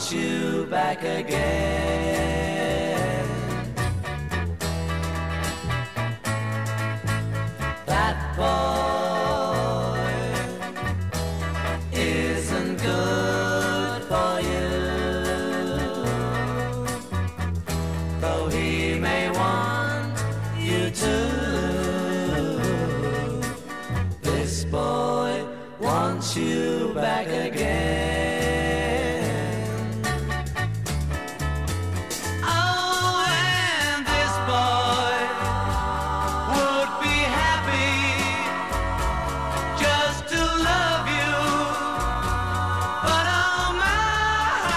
wants you back again. That boy isn't good for you, though he may want you to. This boy wants you back again. Oh, and this boy would be happy just to love you, but oh my,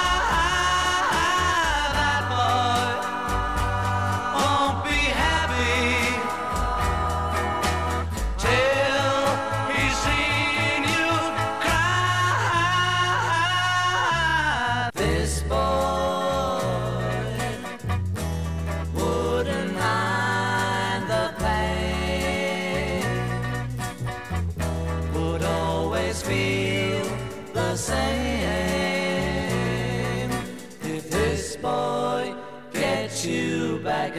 that boy won't be happy till he's seen you cry. This boy wouldn't mind the pain, would always feel the same if this boy gets you back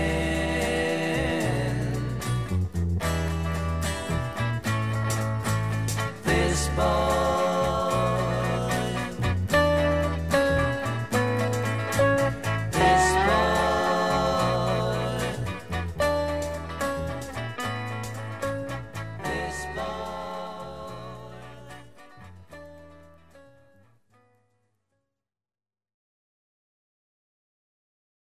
again. This boy, this boy, this boy.